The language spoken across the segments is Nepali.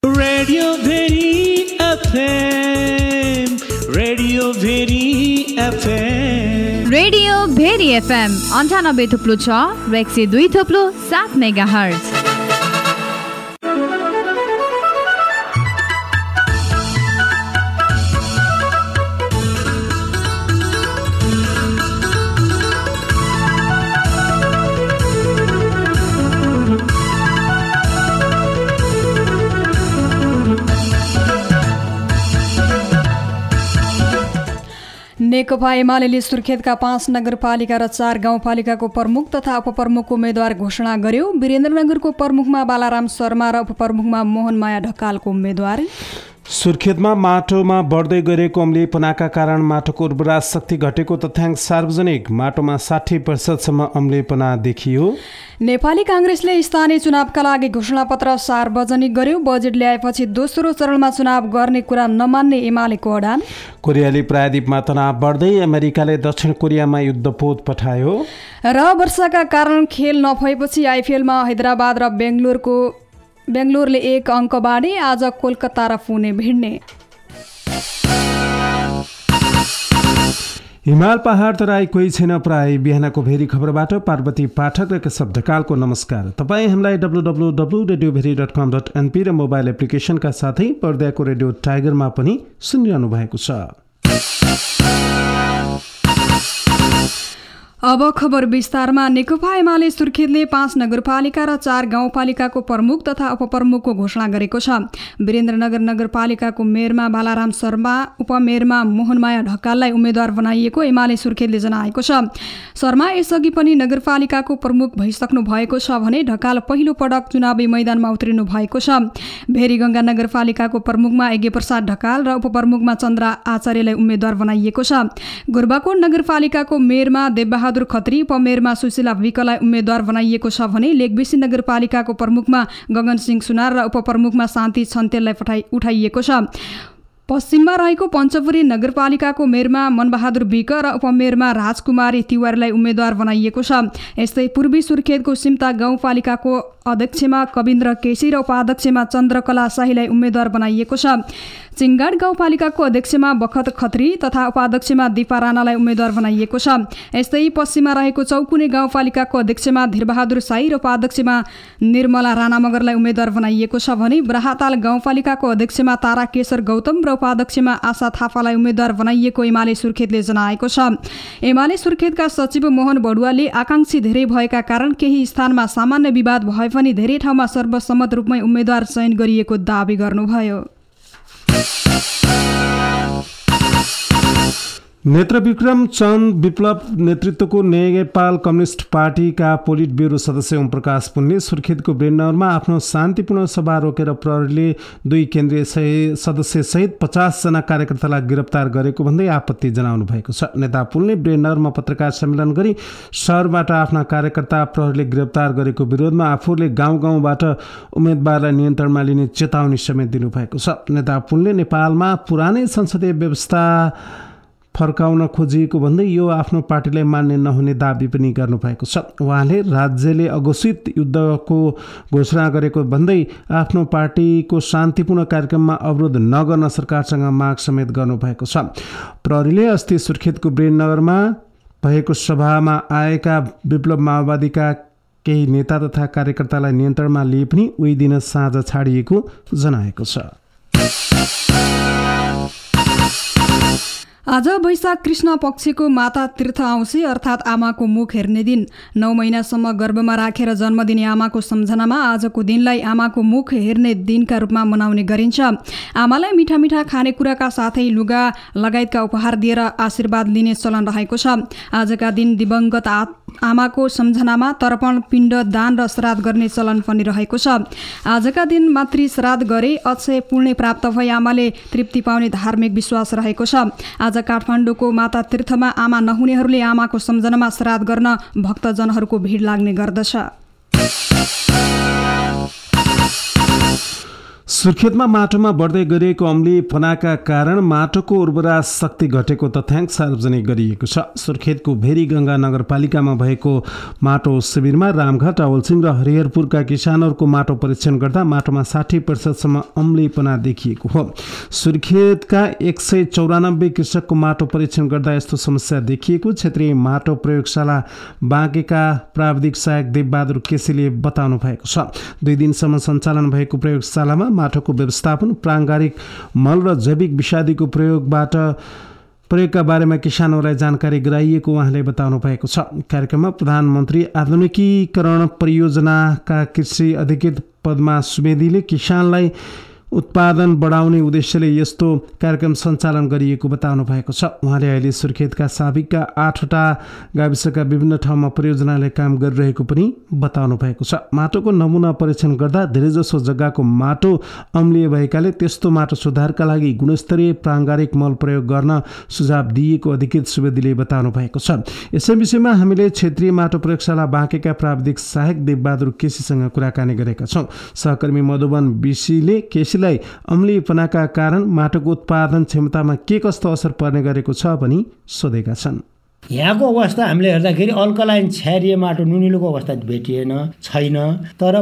Radio Bheri FM, radio Bheri FM, radio Bheri FM 98.6 र 102.7 मेगाहर्ज। नेकपा एमाले सुर्खेतका 5 नगरपालिका र 4 गाउँपालिकाको प्रमुख तथा उपप्रमुखको उम्मेद्वार घोषणा गर्यो। वीरेन्द्रनगरको प्रमुखमा बालाराम शर्मा र उपप्रमुखमा मोहनमाया ढकालको उम्मेद्वार। सुर्खेतमा माटोमा बढ्दै गरेको अम्लीपनाका कारण माटोको उर्वरा शक्ति घटेको तथ्याङ्क सार्वजनिक। माटोमा 60% अम्लीपना देखियो। नेपाली काङ्ग्रेसले स्थानीय चुनावका लागि घोषणापत्र सार्वजनिक गर्यो। बजेट ल्याएपछि दोस्रो चरणमा चुनाव गर्ने कुरा नमान्ने एमालेको अडान। कोरियाली प्रायद्वीपमा तनाव बढ्दै अमेरिकाले दक्षिण कोरियामा युद्धपोत पठायो। र वर्षाका कारण खेल नभएपछि आइपिएलमा हैदराबाद र बेङ्गलोरले 1 अङ्क बाँडे। आज कोलकाता र पुणे भिड्ने। हिमाल पहाड तराई कोही छैन प्राय। बिहानको भेरी खबरबाट पार्वती पाठक र केशव ढकालको नमस्कार। तपाईँ हामीलाई www.radioveri.com.np र मोबाइल एप्लिकेसनका साथै पर्दाको रेडियो टाइगरमा पनि सुनिरहनु भएको छ। अब खबर विस्तारमा। नेकपा एमाले सुर्खेतले 5 नगरपालिका र 4 गाउँपालिकाको प्रमुख तथा उपप्रमुखको घोषणा गरेको छ। वीरेन्द्रनगर नगरपालिकाको मेयरमा बालाराम शर्मा, उपमेयरमा मोहनमाया ढकाललाई उम्मेद्वार बनाइएको एमाले सुर्खेतले जनाएको छ। शर्मा यसअघि पनि नगरपालिकाको प्रमुख भइसक्नु भएको छ भने ढकाल पहिलो पटक चुनावी मैदानमा उत्रिनु भएको छ। भेरीगङ्गा नगरपालिकाको प्रमुखमा यज्ञप्रसाद ढकाल र उपप्रमुखमा चन्द्र आचार्यलाई उम्मेद्वार बनाइएको छ। गुरबाकोट नगरपालिकाको मेयरमा देवबहादुर खत्री, उपमेयरमा सुशीला विकलाई उम्मेद्वार बनाइएको छ भने लेकबेसी नगरपालिकाको प्रमुखमा गगन सिंह सुनार र उपप्रमुखमा शान्ति छन्तेललाई उठाइएको छ। पश्चिममा रहेको पञ्चपुरी नगरपालिकाको मेयरमा मनबहादुर विक र उपमेयरमा राजकुमारी तिवारीलाई उम्मेद्वार बनाइएको छ। यस्तै पूर्वी सुर्खेतको सिम्ता गाउँपालिकाको अध्यक्षमा कविन्द्र केसी र उपाध्यक्षमा चन्द्रकला शाहीलाई उम्मेद्वार बनाइएको छ। चिङ्गाड गाउँपालिकाको अध्यक्षमा बखत खत्री तथा उपाध्यक्षमा दिपा राणालाई उम्मेद्वार बनाइएको छ। यस्तै पश्चिममा रहेको चौकुने गाउँपालिकाको अध्यक्षमा धीरबहादुर साई र उपाध्यक्षमा निर्मला राणा मगरलाई उम्मेद्वार बनाइएको छ भने ब्राहाताल गाउँपालिकाको अध्यक्षमा तारा केशर गौतम र उपाध्यक्षमा आशा थापालाई उम्मेद्वार बनाइएको एमाले सुर्खेतले जनाएको छ। एमाले सुर्खेतका सचिव मोहन बडुवाले आकांक्षी धेरै भएका कारण केही स्थानमा सामान्य विवाद भए पनि धेरै ठाउँमा सर्वसम्मत रूपमै उम्मेद्वार चयन गरिएको दावी गर्नुभयो। नेत्रविक्रम चन्द विप्लव नेतृत्वको नेपाल कम्युनिस्ट पार्टीका पोलिट ब्युरो सदस्य ओमप्रकाश पुनले सुर्खेतको वीरेन्द्रनगरमा आफ्नो शान्तिपूर्ण सभा रोकेर प्रहरीले 2 केन्द्रीय सदस्यसहित 50 जना कार्यकर्तालाई गिरफ्तार गरेको भन्दै आपत्ति जनाउनु भएको छ। नेता पुनले वीरेन्द्रनगरमा पत्रकार सम्मेलन गरी शहरबाट आफ्ना कार्यकर्ता प्रहरीले गिरफ्तार गरेको विरोधमा आफूले गाउँबाट उम्मेदवारलाई नियन्त्रणमा लिने चेतावनी समेत दिनुभएको छ। नेता पुनले नेपालमा पुरानै संसदीय व्यवस्था फर्काउन खोजिएको भन्दै यो आफ्नो पार्टीलाई मान्ने नहुने दाबी पनि गर्नुभएको छ। उहाँले राज्यले अघोषित युद्धको घोषणा गरेको भन्दै आफ्नो पार्टीको शान्तिपूर्ण कार्यक्रममा अवरोध नगर्न सरकारसँग माग समेत गर्नुभएको छ। प्रहरीले अस्ति सुर्खेतको वीरेन्द्रनगरमा भएको सभामा आएका विप्लव माओवादीका केही नेता तथा कार्यकर्तालाई नियन्त्रणमा लिए पनि उही दिन साँझ छाडिएको जनाएको छ। आज वैशाख कृष्ण पक्षको माता तीर्थ औँसी अर्थात् आमाको मुख हेर्ने दिन। 9 महिनासम्म गर्भमा राखेर जन्म दिने आमाको सम्झनामा आजको दिनलाई आमाको मुख हेर्ने दिनका रूपमा मनाउने गरिन्छ। आमालाई मिठा मिठा खानेकुराका साथै लुगा लगायतका उपहार दिएर आशीर्वाद लिने चलन रहेको छ। आजका दिन दिवंगत आमाको सम्झनामा तर्पण, पिण्ड दान र श्राद्ध गर्ने चलन पनि रहेको छ। आजका दिन मातृ श्राद्ध गरे अक्षय पुण्य प्राप्त भई आमाले तृप्ति पाउने धार्मिक विश्वास रहेको छ। आज काठमाडौँको माता तीर्थमा आमा नहुनेहरूले आमाको सम्झनामा श्राद्ध गर्न भक्तजनहरूको भिड लाग्ने गर्दछ। सुर्खेतमा माटोमा बढ्दै गरिएको अम्लीपनाका कारण माटोको उर्वरा शक्ति घटेको तथ्याङ्क सार्वजनिक गरिएको छ। सुर्खेतको भेरीगङ्गा नगरपालिकामा भएको माटो शिविरमा रामघाट, अवलसिंह र हरिहरपुरका किसानहरूको माटो परीक्षण गर्दा माटोमा 60% अम्लीपना देखिएको हो। सुर्खेतका 194 कृषकको माटो परीक्षण गर्दा यस्तो समस्या देखिएको क्षेत्रीय माटो प्रयोगशाला बाँकेका प्राविधिक सहायक देवबहादुर केसीले बताउनु भएको छ। 2 दिनसम्म सञ्चालन भएको प्रयोगशालामा माटोको व्यवस्थापन, प्राङ्गारिक मल र जैविक विषादीको प्रयोगका बारेमा किसानहरूलाई जानकारी गराइएको उहाँले बताउनु भएको छ। कार्यक्रममा प्रधानमन्त्री आधुनिकीकरण परियोजनाका कृषि अधिकृत पद्मा सुवेदीले किसानलाई उत्पादन बढाउने उद्देश्यले यस्तो कार्यक्रम सञ्चालन गरिएको बताउनु भएको छ। उहाँले अहिले सुर्खेतका साबिकका 8वटा गाविसका विभिन्न ठाउँमा परियोजनाले काम गरिरहेको पनि बताउनु भएको छ। माटोको नमुना परीक्षण गर्दा धेरैजसो जग्गाको माटो अम्लीय भएकाले त्यस्तो माटो सुधारका लागि गुणस्तरीय प्राङ्गारिक मल प्रयोग गर्न सुझाव दिएको अधिकृत सुवेदीले बताउनु भएको छ। यसै विषयमा हामीले क्षेत्रीय माटो प्रयोगशाला बाँकेका प्राविधिक सहायक देवबहादुर केसीसँग कुराकानी गरेका छौँ। सहकर्मी मधुबन बिसीले केसीलाई अम्लीपनाका कारण माटोको उत्पादन क्षमतामा के कस्तो असर पर्ने गरेको छ भनी सोधेका छन्। यहाँको अवस्था हामीले हेर्दाखेरि अल्कलाइन क्षारीय माटो नुनिलोको अवस्था भेटिएन, छैन। तर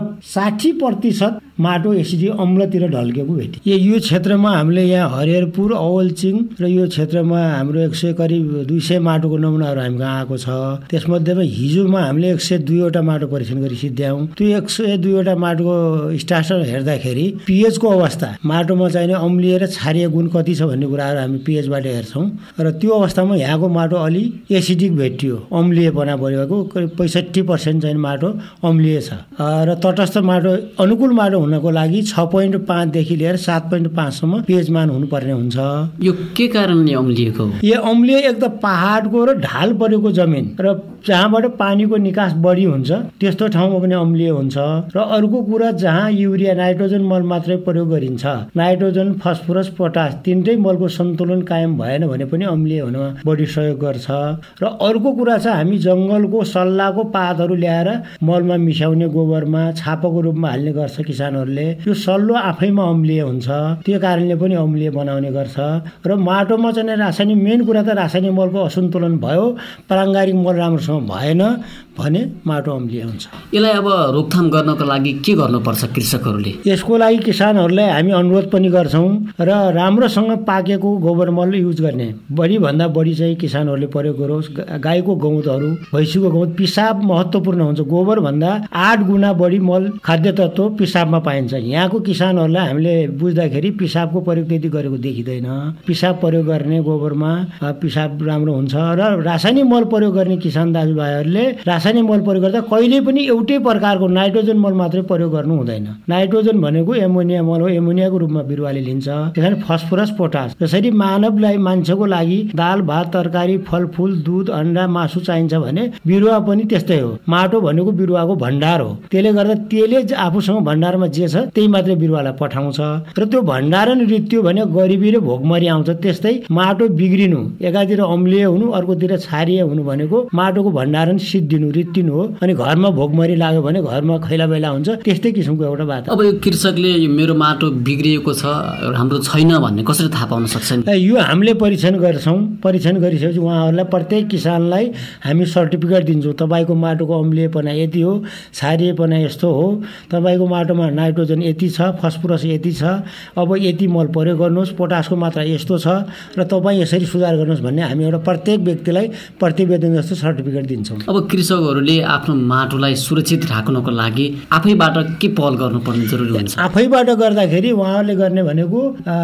60% माटो एसिडी अम्लतिर ढल्केको भेटियो। यो क्षेत्रमा हामीले यहाँ हरिहरपुर, अवलसिंह र यो क्षेत्रमा हाम्रो 100 करिब 200 माटोको नमुनाहरू हामी कहाँ आएको छ। त्यसमध्येमा हिजोमा हामीले 102वटा माटो परीक्षण गरी सिद्ध्यायौँ। त्यो 102वटा माटोको स्टाटस हेर्दाखेरि पीएचको अवस्था, माटोमा चाहिने अम्लीय र क्षारीय गुण कति छ भन्ने कुराहरू हामी पीएचबाट हेर्छौँ र त्यो अवस्थामा यहाँको माटो अलि एसिडिक भेटियो, अम्लीयपना बढेको। करिब 65% चाहिँ माटो अम्लीय छ र तटस्थ माटो, अनुकूल माटो हुनको लागि 6.5 देखि लिएर 7.5 सम्म पीएच मान हुनुपर्ने हुन्छ। यो के कारणले अम्लिएको? यो अम्लीय एक त पहाडको र ढाल परेको जमिन र जहाँबाट पानीको निकास बढी हुन्छ त्यस्तो ठाउँमा पनि अम्लीय हुन्छ। र अर्को कुरा जहाँ युरिया, नाइट्रोजन मल मात्रै प्रयोग गरिन्छ, नाइट्रोजन, फस्फोरस, पोटास तीनटै मलको सन्तुलन कायम भएन भने पनि अम्लीय हुनमा बढी सहयोग गर्छ। र अर्को कुरा छ, हामी जङ्गलको सल्लाको पातहरू ल्याएर मलमा मिसाउने, गोबरमा छापाको रूपमा हाल्ने गर्छ किसानहरूले। यो सल्लो आफैमा अम्लीय हुन्छ, त्यो कारणले पनि अम्लीय बनाउने गर्छ। र माटोमा चाहिँ रासायनिक, मेन कुरा त रासायनिक मलको असन्तुलन भयो, प्राङ्गारिक मल राम्रोसँग भएन भने माटो अम्लीय हुन्छ। यसलाई अब रोकथाम गर्नको लागि के गर्नुपर्छ कृषकहरूले? यसको लागि किसानहरूलाई हामी अनुरोध पनि गर्छौँ र राम्रोसँग पाकेको गोबर मल युज गर्ने, बढीभन्दा बढी चाहिँ किसानहरूले प्रयोग गरोस्। गाईको गउँतहरू, भैँसीको गउँत, पिसाब महत्त्वपूर्ण हुन्छ। गोबरभन्दा 8 गुणा बढी मल, खाद्य तत्त्व पिसाबमा पाइन्छ। यहाँको किसानहरूलाई हामीले बुझ्दाखेरि पिसाबको प्रयोग त्यति गरेको देखिँदैन। पिसाब प्रयोग गर्ने, गोबरमा पिसाब राम्रो हुन्छ। र रासायनिक मल प्रयोग गर्ने किसान दाजुभाइहरूले रासायनिक मल प्रयोग गर्दा कहिले पनि एउटै प्रकारको नाइट्रोजन मल मात्रै प्रयोग गर्नु हुँदैन। नाइट्रोजन भनेको एमोनिया मल हो, एमोनियाको रूपमा बिरुवाले लिन्छ। त्यसैले फस्फोरस, पोटास, जसरी मानवलाई, मान्छेको लागि दाल, भात, तरकारी, फलफुल, दुध, अन्डा, मासु चाहिन्छ भने बिरुवा पनि त्यस्तै हो। माटो भनेको बिरुवाको भण्डार हो। त्यसले गर्दा त्यसले आफूसँग भण्डारमा जे छ त्यही मात्रै बिरुवालाई पठाउँछ र त्यो भण्डारण ऋत्यु भने गरिबी र भोकमरी आउँछ। त्यस्तै माटो बिग्रिनु, एकातिर अम्लीय हुनु, अर्कोतिर क्षारीय हुनु भनेको माटोको भण्डारण सिद्धिनु, रित्तिनु हो। अनि घरमा भोकमरी लाग्यो भने घरमा खैला बैला हुन्छ। त्यस्तै किसिमको एउटा बात। अब यो कृषकले मेरो माटो बिग्रिएको छ, हाम्रो छैन भन्ने कसरी थाहा पाउन सक्छन्? यो हामीले परीक्षण गर्छौँ। परीक्षण गरिसकेपछि उहाँहरूलाई, प्रत्येक किसानलाई हामी सर्टिफिकेट दिन्छौँ। तपाईँको माटोको अम्लीयपना यति हो, क्षारीयपना यस्तो हो, तपाईँको माटोमा नाइट्रोजन यति छ, फस्फोरस यति छ, अब यति मल प्रयोग गर्नुहोस्, पोटासको मात्रा यस्तो छ र तपाईँ यसरी सुधार गर्नुहोस् भन्ने हामी एउटा प्रत्येक व्यक्तिलाई प्रतिवेदन जस्तो सर्टिफिकेट दिन्छौँ। अब कृषकहरूले आफ्नो माटोलाई सुरक्षित राख्नको लागि आफैबाट के पहल गर्नुपर्ने जरुरी हुन्छ? आफैबाट गर्दाखेरि उहाँहरूले गर्ने भनेको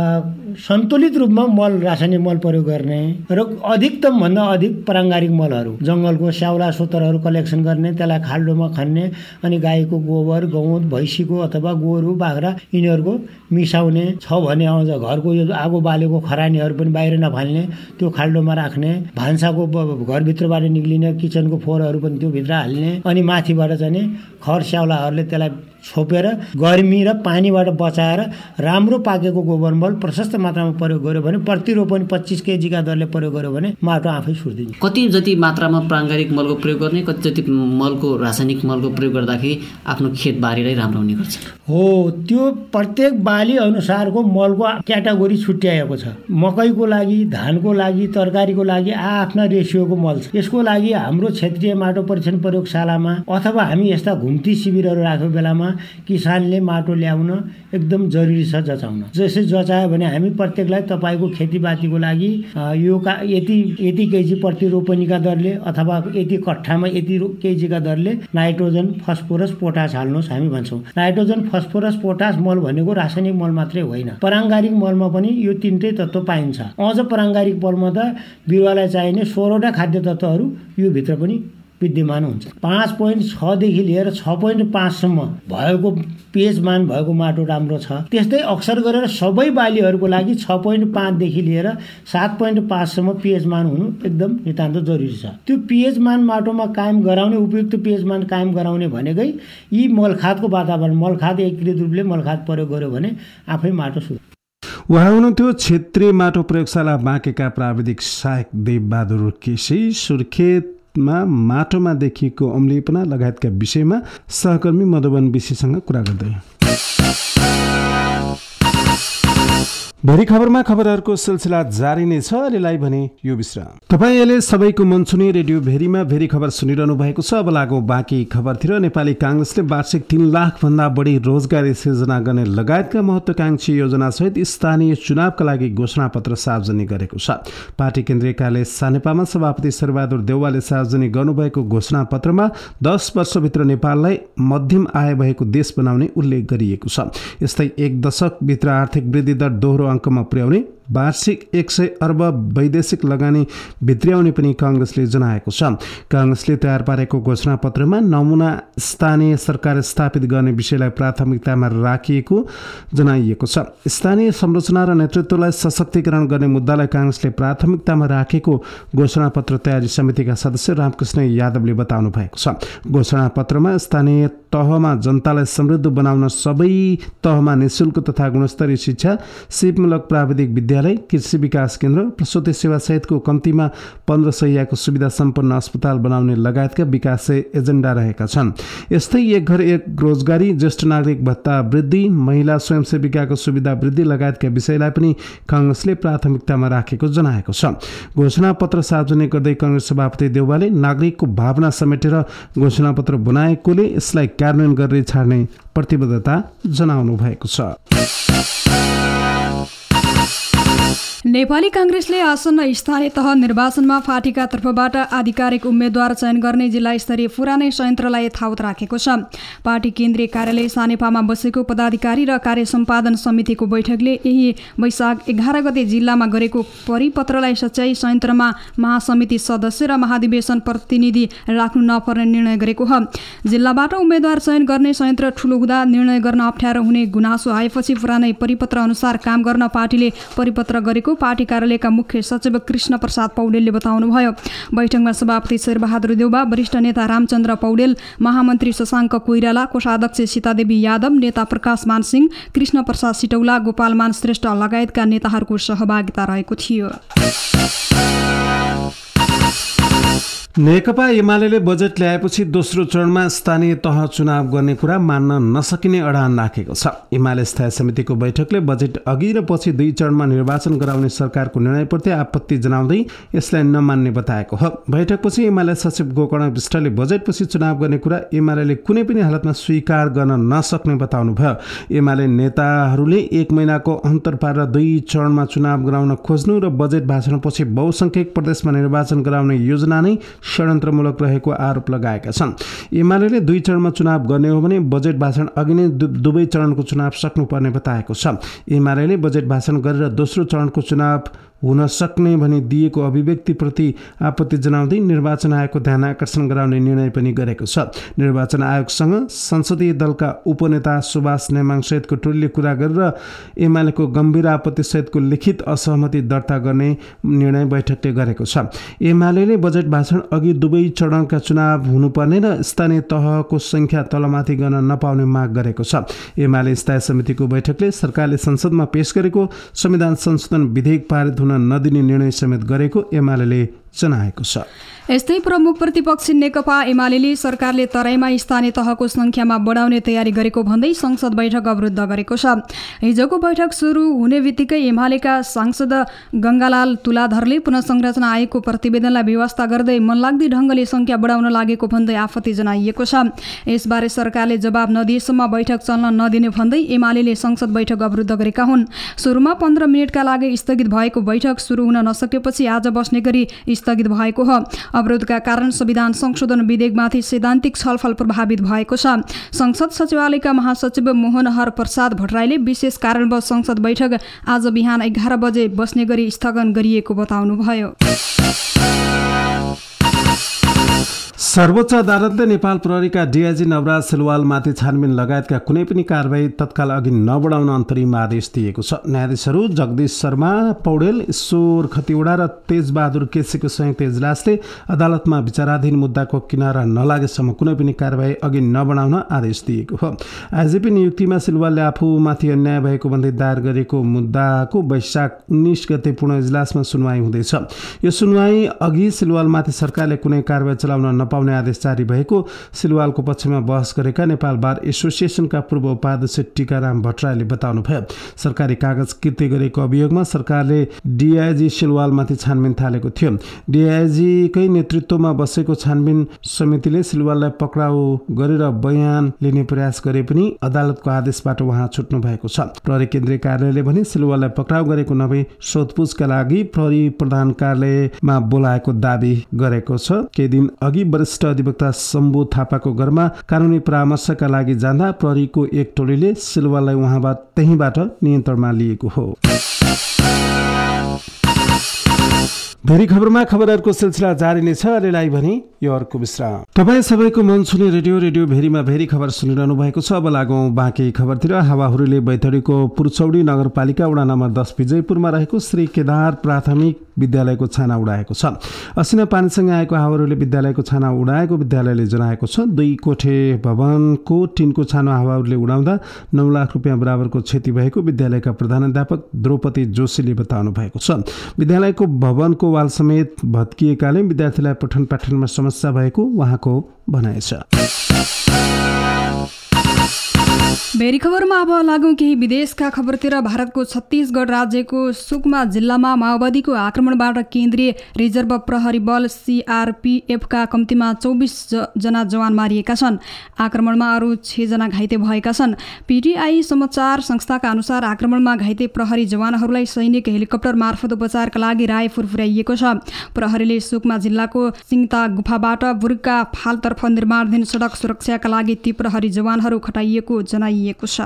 सन्तुलित रूपमा मल, रासायनिक मल प्रयोग गर्ने र अधिकतम भन्दा अधिक प्राङ्गारिक मलहरू, जङ्गलको स्याउला सोतरहरू कलेक्सन गर्ने, त्यसलाई खाल्डोमा खन्ने, अनि गाईको गोबर, गहुँत, भैँसीको अथवा गोरु, बाख्रा यिनीहरूको मिसाउने छ भने आउँछ। घरको यो आगो बालेको खरानीहरू पनि बाहिर नफाल्ने, त्यो खाल्डोमा राख्ने, भान्साको घरभित्रबाट निक्लिने किचनको फोहोरहरू पनि त्यो भित्र हाल्ने, अनि माथिबाट चाहिँ खर स्याउलाहरूले त्यसलाई छोपेर गर्मी र पानीबाट बचाएर राम्रो पाकेको गोबर मल प्रशस्त मात्रामा प्रयोग गर्यो भने प्रतिरोपनी 25 केजीका दरले प्रयोग गर्यो भने माटो आफै सुर्दिन्छ। कति जति मात्रामा प्राङ्गारिक मलको प्रयोग गर्ने, कति जति मलको रासायनिक मलको प्रयोग गर्दाखेरि आफ्नो खेतबारीलाई राम्रो हुने गर्छ? हो, त्यो प्रत्येक बाली अनुसारको मलको क्याटेगोरी छुट्याएको छ। मकैको लागि, धानको लागि, तरकारीको लागि आफ्ना रेसियोको मल छ। यसको लागि हाम्रो क्षेत्रीय माटो परीक्षण प्रयोगशालामा अथवा हामी यस्ता घुम्ती शिविरहरू राखेको बेलामा किसानले माटो ल्याउन एकदम जरुरी छ जचाउन। जसरी जचायो भने हामी प्रत्येकलाई तपाईँको खेतीपातीको लागि यो यति केजी प्रतिरोपनीका दरले अथवा यति कट्ठामा यति केजीका दरले नाइट्रोजन, फस्फोरस, पोटास हाल्नुहोस् हामी भन्छौँ। नाइट्रोजन, फस्फोरस, पोटास मल भनेको रासायनिक मल मात्रै होइन, प्राङ्गारिक मलमा पनि यो तीनटै तत्त्व पाइन्छ। अझ प्राङ्गारिक मलमा त बिरुवालाई चाहिने 16वटा खाद्य तत्त्वहरू यो भित्र पनि विद्यमान हुन्छ। 5.6 देखि लिएर 6.5 सम्म भएको पेजमान भएको माटो राम्रो छ। त्यस्तै अक्सर गरेर सबै बालीहरूको लागि 6.5 देखि लिएर 7.5 सम्म पेजमान हुनु एकदम नितान्त जरुरी छ। त्यो पेजमान माटोमा कायम गराउने, उपयुक्त पेजमान कायम गराउने भनेकै यी मलखादको वातावरण, मलखाद एकीकृत रूपले मलखाद प्रयोग गर्यो भने आफै माटो सुरु। उहाँ हुनुहुन्थ्यो क्षेत्रीय माटो प्रयोगशाला बाँकेका प्राविधिक सहायक देवबहादुर केसी। सुर्खेतमा माटोमा देखिएको अम्लीपना लगायतका विषयमा सहकर्मी मधुबन विशीसँग कुरा गर्दै। भेरी खबरमा खबरहरूको सिलसिला जारी नै छ। अहिलेलाई भने यो विश्राम। तपाईँ अहिले सबैको मन छुने रेडियो भेरीमा भेरी खबर सुनिरहनु भएको छ। अब लागौ बाँकी खबरतिर। नेपाली काङ्ग्रेसले वार्षिक 3 लाखभन्दा बढी रोजगारी सिर्जना गर्ने लगायतका महत्त्वाकांक्षी योजनासहित स्थानीय चुनावका लागि घोषणापत्र सार्वजनिक गरेको छ। पार्टी केन्द्रीय कार्यालय सानेपामा सभापति शेरबहादुर देउवाले सार्वजनिक गर्नुभएको घोषणापत्रमा 10 वर्षभित्र नेपाललाई मध्यम आय भएको देश बनाउने उल्लेख गरिएको छ। यस्तै 1 दशकभित्र आर्थिक वृद्धि दर दोहोरो अङ्कमा पुर्याउने, वार्षिक 100 अर्ब वैदेशिक लगानी भित्र्याउने पनि काङ्ग्रेसले जनाएको छ। काङ्ग्रेसले तयार पारेको घोषणापत्रमा नमुना स्थानीय सरकार स्थापित गर्ने विषयलाई प्राथमिकतामा राखिएको जनाइएको छ। स्थानीय संरचना र नेतृत्वलाई सशक्तिकरण गर्ने मुद्दालाई काङ्ग्रेसले प्राथमिकतामा राखेको घोषणापत्र तयारी समितिका सदस्य रामकृष्ण यादवले बताउनु भएको छ। घोषणापत्रमा स्थानीय तहमा जनतालाई समृद्ध बनाउन सबै तहमा निःशुल्क तथा गुणस्तरीय शिक्षा, सिपमूलक प्राविधिक विद्यालय, कृषि विकास केन्द्र, प्रसूति सेवा सहितको कम्तीमा 15 शैय्याको सुविधा सम्पन्न अस्पताल बनाउने लगायतका विकास एजेन्डा रहेका छन्। यस्तै 1 घर 1 रोजगारी, ज्येष्ठ नागरिक भत्ता वृद्धि, महिला स्वयंसेविकाको सुविधा वृद्धि लगायतका विषयलाई पनि काङ्ग्रेसले प्राथमिकतामा राखेको जनाएको छ। घोषणापत्र सार्वजनिक गर्दै काङ्ग्रेस सभापति देउवाले नागरिकको भावना समेटेर घोषणापत्र बनाएकोले यसलाई कार्यान्वयन गरेर छाड्ने प्रतिबद्धता जनाउनु भएको छ। नेपाली काङ्ग्रेसले आसन्न स्थानीय तह निर्वाचनमा पार्टीका तर्फबाट आधिकारिक उम्मेद्वार चयन गर्ने जिल्ला स्तरीय पुरानै संयन्त्रलाई यथावत राखेको छ। पार्टी केन्द्रीय कार्यालय सानेपामा बसेको पदाधिकारी र कार्य सम्पादन समितिको बैठकले यही वैशाख 11 गते जिल्लामा गरेको परिपत्रलाई सच्याई संयन्त्रमा महासमिति सदस्य र महाधिवेशन प्रतिनिधि राख्नु नपर्ने निर्णय गरेको हो। जिल्लाबाट उम्मेद्वार चयन गर्ने संयन्त्र ठूलो हुँदा निर्णय गर्न अप्ठ्यारो हुने गुनासो आएपछि पुरानै परिपत्र अनुसार काम गर्न पार्टीले परिपत्र गरेको पार्टी कार्यालयका मुख्य सचिव कृष्ण प्रसाद पौडेलले बताउनुभयो। बैठकमा सभापति शेरबहादुर देउवा, वरिष्ठ नेता रामचन्द्र पौडेल, महामन्त्री शशाङ्क कोइराला, कोषाध्यक्ष सीतादेवी यादव, नेता प्रकाश मान सिंह, कृष्ण प्रसाद सिटौला, गोपाल मान श्रेष्ठ लगायतका नेताहरूको सहभागिता रहेको थियो। नेकपा एमाले बजेट ल्याएपछि दोस्रो चरणमा स्थानीय तह चुनाव गर्ने कुरा मान्न नसकिने अडान राखेको छ। एमाले स्थायी समितिको बैठकले बजेट अघि र पछि 2 चरणमा निर्वाचन गराउने सरकारको निर्णयप्रति आपत्ति जनाउँदै यसलाई नमान्ने बताएको हो। बैठकपछि एमाले सचिव गोकर्ण विष्टले बजेटपछि चुनाव गर्ने कुरा एमाले कुनै पनि हालतमा स्वीकार गर्न नसक्ने बताउनुभयो। एमाले नेताहरूले 1 महिनाको अन्तर पारेर 2 चरणमा चुनाव गराउन खोज्नु र बजेट भाषणपछि बहुसंख्यक प्रदेशमा निर्वाचन गराउने योजना नै षड्यन्त्रमूलक रहेको आरोप लगाएका छन्। एमाले 2 चरणमा चुनाव गर्ने हो भने बजेट भाषण अघि नै दुवै चरणको चुनाव सक्नुपर्ने बताएको छ। एमाले बजेट भाषण गरेर दोस्रो चरणको चुनाव हुन सक्ने भनी दिएको अभिव्यक्तिप्रति आपत्ति जनाउँदै निर्वाचन आयोगको ध्यान आकर्षण गराउने निर्णय पनि गरेको छ। निर्वाचन आयोगसँग संसदीय दलका उपनेता सुभाष नेमाङ सहितको टोलीले कुरा गरेर एमालेको गम्भीर आपत्तिसहितको लिखित असहमति दर्ता गर्ने निर्णय बैठकले गरेको छ। एमाले बजेट भाषण अघि दुवै चरणका चुनाव हुनुपर्ने र स्थानीय तहको संख्या तलमाथि गर्न नपाउने माग गरेको छ। एमाले स्थायी समितिको बैठकले सरकारले संसदमा पेश गरेको संविधान संशोधन विधेयक पारित हुन नदिने निर्णय समेत गरेको एमाले जनाएको छ। यस्तै प्रमुख प्रतिपक्षी नेकपा एमाले सरकारले तराईमा स्थानीय तहको संख्यामा बढाउने तयारी गरेको भन्दै संसद बैठक अवरुद्ध गरेको छ। हिजोको बैठक सुरु हुने बित्तिकै एमालेका सांसद गंगालाल तुलाधरले पुनः संरचना आयोगको प्रतिवेदनलाई व्यवस्था गर्दै मनलाग्दी ढंगले संख्या बढाउन लागेको भन्दै आपत्ति जनाइएको छ। यसबारे सरकारले जवाब नदिएसम्म बैठक चल्न नदिने भन्दै एमाले संसद बैठक अवरुद्ध गरेका हुन्। सुरुमा 15 मिनेटका लागि स्थगित भएको बैठक सुरु हुन नसकेपछि आज बस्ने गरी स्थगित भएको हो। अवरोधका कारण संविधान संशोधन विधेयकमाथि सैद्धान्तिक छलफल प्रभावित भएको छ। संसद सचिवालयका महासचिव मोहनहर प्रसाद भट्टराईले विशेष कारणवश संसद बैठक आज बिहान 11 बजे बस्ने गरी स्थगन गरिएको बताउनुभयो। सर्वोच्च अदालतले नेपाल प्रहरीका डीआईजी नवराज सिलवालमाथि छानबिन लगायतका कुनै पनि कारबाही तत्काल अघि नबढाउन अन्तरिम आदेश दिएको छ। न्यायाधीशहरू जगदीश शर्मा पौडेल, ईश्वर खतिवडा र तेजबहादुर केसीको संयुक्त इजलासले अदालतमा विचाराधीन मुद्दाको किनारा नलागेसम्म कुनै पनि कारबाही अघि नबढाउन आदेश दिएको हो। आइजिपी नियुक्तिमा सिलवालले आफूमाथि अन्याय भएको भन्दै दायर गरेको मुद्दाको वैशाख 19 गते पूर्ण इजलासमा सुनवाई हुँदैछ। यो सुनवाई अघि सिलवालमाथि सरकारले कुनै कारबाही चलाउन पाउने आदेश जारी भएको सिलवालको पक्षमा बहस गरेका नेपाल बार एसोसिएसनका पूर्व उपाध्यक्ष टीकाराम भट्टराईले बताउनुभयो। सरकारी कागज कृत्य गरेको अभियोगमा सरकारले डीआईजी सिलवालमाथि छानबिन थालेको थियो। डीआईजीकै नेतृत्वमा बसेको छानबिन समितिले सिलवाललाई पक्राउ गरेर बयान लिने प्रयास गरे पनि अदालतको आदेशबाट उहाँ छुट्नु भएको छ। प्रहरी केन्द्रीय कार्यालयले भने सिलवाललाई पक्राउ गरेको नभई सोधपुछका लागि प्रहरी प्रधान कार्यालयमा बोलाएको दावी गरेको छ। केही दिन अघि वरिष्ठ अधिवक्ता शम्भु थापाको घरमा कानुनी परामर्शका लागि जाँदा प्रहरीको एक टोलीले सिलवाललाई त्यहीँबाट नियन्त्रणमा लिएको हो। भेरी खबरमा खबरहरूको सिलसिला जारी नै छ। अहिलेलाई भने यो अर्को विश्राम। तपाईँ सबैको मन छुने रेडियो भेरीमा भेरी खबर सुनिरहनु भएको छ। अब लागौँ बाँकी खबरतिर। हावाहुरीले बैतडीको पुर्चौडी नगरपालिका वडा नम्बर 10 विजयपुरमा रहेको श्री केदार प्राथमिक विद्यालयको छाना उडाएको छ। असिना पानीसँग आएको हावाहुरीले विद्यालयको छाना उडाएको विद्यालयले जनाएको छ। 2 कोठे भवनको टिनको छानो हावाहुरीले उडाउँदा 9 लाख रुपियाँ बराबरको क्षति भएको विद्यालयका प्रधानाध्यापक द्रौपदी जोशीले बताउनु भएको छ। विद्यालयको भवनको वाल समेत भत्किएकाले विद्यार्थीलाई पठन पाठनमा समस्या भएको उहाँको भनाइ छ। भेरी खबरमा अब लागौँ केही विदेशका खबरतिर। भारतको छत्तीसगढ राज्यको सुकमा जिल्लामा माओवादीको आक्रमणबाट केन्द्रीय रिजर्भ प्रहरी बल सीआरपीएफका कम्तीमा 24 जना जवान मारिएका छन्। आक्रमणमा अरू 6 जना घाइते भएका छन्। पीटीआई समाचार संस्थाका अनुसार आक्रमणमा घाइते प्रहरी जवानहरूलाई सैनिक हेलिकप्टर मार्फत उपचारका लागि रायपुर पुर्याइएको छ। प्रहरीले सुकमा जिल्लाको सिङता गुफाबाट बुर्का फालतर्फ निर्माणाधीन सडक सुरक्षाका लागि ती प्रहरी जवानहरू खटाइएको जनाइएको छ।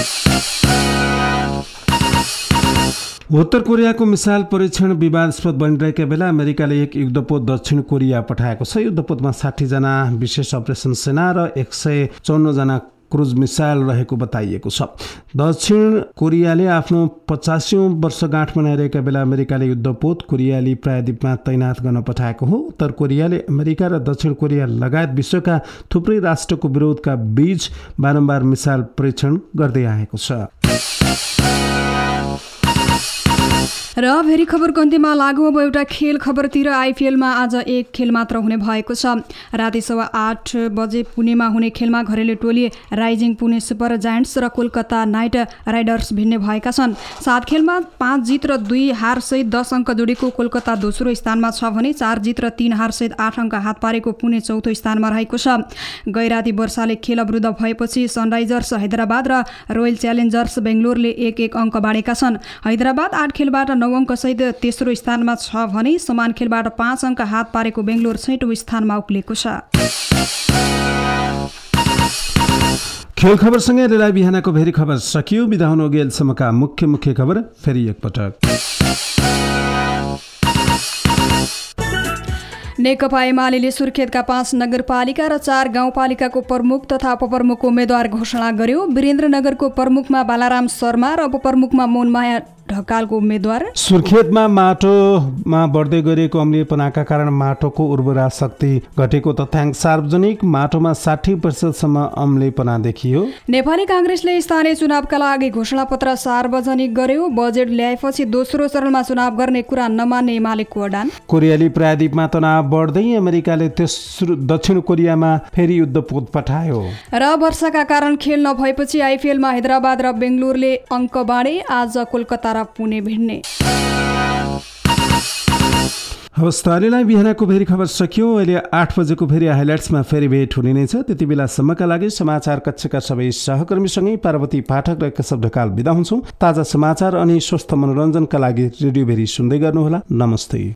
उत्तर कोरियाको मिसाइल परीक्षण विवादास्पद बनिरहेका बेला अमेरिकाले एक युद्धपोत दक्षिण कोरिया पठाएको छ। युद्धपोतमा 60 जना विशेष अपरेसन सेना र 154 जना क्रुज मिसाइल रहेको बताइएको छ। दक्षिण कोरियाले आफ्नो 50औं वर्षगाँठ मनाइरहेका बेला अमेरिकाले युद्धपोत कोरियाली प्रायद्वीपमा तैनात गर्न पठाएको हो। उत्तर कोरियाले अमेरिका र दक्षिण कोरिया लगायत विश्वका थुप्रै राष्ट्रको विरोधका बीच बारम्बार मिसाइल परीक्षण गर्दै आएको छ। र भेरी खबरको अन्त्यमा लागु अब एउटा खेल खबरतिर। आइपिएलमा आज एक खेल मात्र हुने भएको छ। राति 8:15 बजे पुणेमा हुने खेलमा घरेलु टोली राइजिङ पुणे सुपर जायन्ट्स र कोलकाता नाइट राइडर्स भिड्ने भएका छन्। 7 खेलमा 5 जित र 2 हार सहित 10 अङ्क जोडेको कोलकाता दोस्रो स्थानमा छ भने 4 जित र 3 हार सहित 8 अङ्क हात पारेको पुणे चौथो स्थानमा रहेको छ। गैराती वर्षाले खेल अवरुद्ध भएपछि सनराइजर्स हैदराबाद र रोयल च्यालेन्जर्स बेङ्गलोरले 1-1 अङ्क बाँडेका छन्। हैदराबाद 8 खेलबाट 9 अङ्कसहित तेस्रो स्थानमा छ भने समान खेलबाट 5 अङ्क हात पारेको बेङ्गलोर 6औं स्थानमा उक्लेको छ। खेल खबरसँगै रेलाई बिहानको भेरी खबर सकियो। बिदा हुनु अघि अहिलेसम्मका मुख्य खबर फेरि एकपटक। नेकपा एमाले सुर्खेतका 5 नगरपालिका र 4 गाउँपालिकाको प्रमुख तथा उपप्रमुखको उम्मेद्वार घोषणा गर्यो। वीरेन्द्रनगरको प्रमुखमा बालाराम शर्मा र उपप्रमुखमा मोहनमाया ढकालको उम्मेद्वार। सुर्खेतमा माटोमा बढ्दै गरेको अम्लीयपनाका कारण माटोको उर्वरा शक्ति घटेको तथ्याङ्क सार्वजनिक। माटोमा 60% अम्लीयपना देखियो। नेपाली काङ्ग्रेसले स्थानीय चुनावका लागि घोषणापत्र सार्वजनिक गर्यो। बजेट ल्याएपछि दोस्रो चरणमा चुनाव गर्ने कुरा नमान्ने एमालेको अडान। कोरियाली प्रायद्वीपमा तनाव बढ्दै अमेरिकाले दक्षिण कोरियामा फेरि युद्धपोत पठायो। र वर्षाका कारण खेल नभएपछि आइपिएलमा हैदराबाद र बेङ्गलोरले अङ्क बाँडे। आज कोलकाता र पुणे भिड्ने। हवस् त अहिलेलाई बिहानको भेरी खबर सकियो। अहिले 8 बजेको भेरी हाइलाइट्समा फेरि भेट हुने नै छ। त्यति बेलासम्मका लागि समाचार कक्षका सबै सहकर्मीसँगै पार्वती पाठक र केशव ढकाल बिदा हुन्छौँ। ताजा समाचार अनि स्वस्थ मनोरञ्जनका लागि रेडियो भेरी सुन्दै गर्नुहोला। नमस्ते।